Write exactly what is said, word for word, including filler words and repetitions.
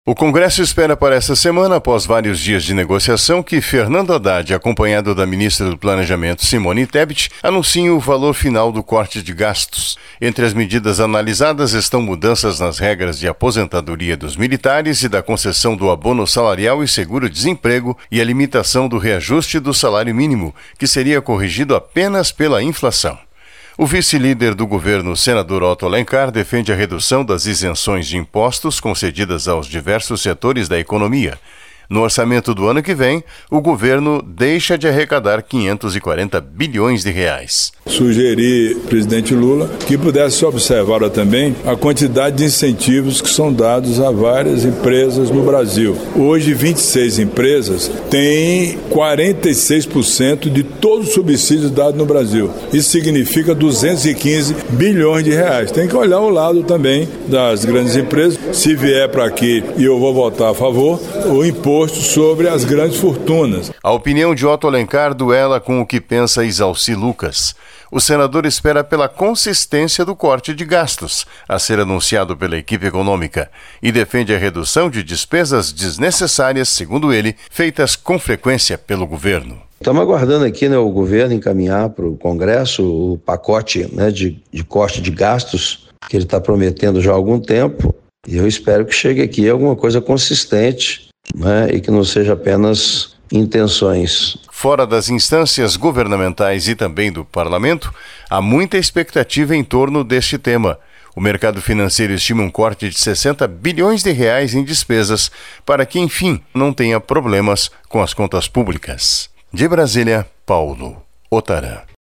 O Congresso espera para esta semana, após vários dias de negociação, que Fernando Haddad, acompanhado da ministra do Planejamento, Simone Tebet, anunciem o valor final do corte de gastos. Entre as medidas analisadas estão mudanças nas regras de aposentadoria dos militares e da concessão do abono salarial e seguro-desemprego e a limitação do reajuste do salário mínimo, que seria corrigido apenas pela inflação. O vice-líder do governo, senador Otto Alencar, defende a redução das isenções de impostos concedidas aos diversos setores da economia. No orçamento do ano que vem, o governo deixa de arrecadar quinhentos e quarenta bilhões de reais. Sugeri ao presidente Lula que pudesse observar também a quantidade de incentivos que são dados a várias empresas no Brasil. Hoje, vinte e seis empresas têm quarenta e seis por cento de todos os subsídios dados no Brasil. Isso significa duzentos e quinze bilhões de reais. Tem que olhar o lado também das grandes empresas. Se vier para aqui, e eu vou votar a favor, o imposto sobre as grandes fortunas. A opinião de Otto Alencar duela com o que pensa Isalci Lucas. O senador espera pela consistência do corte de gastos, a ser anunciado pela equipe econômica, e defende a redução de despesas desnecessárias, segundo ele, feitas com frequência pelo governo. Estamos aguardando aqui, né, o governo encaminhar para o Congresso o pacote, né, de, de corte de gastos que ele está prometendo já há algum tempo, e eu espero que chegue aqui alguma coisa consistente, né, e que não seja apenas intenções. Fora das instâncias governamentais e também do parlamento, há muita expectativa em torno deste tema. O mercado financeiro estima um corte de sessenta bilhões de reais em despesas para que, enfim, não tenha problemas com as contas públicas. De Brasília, Paulo Otarã.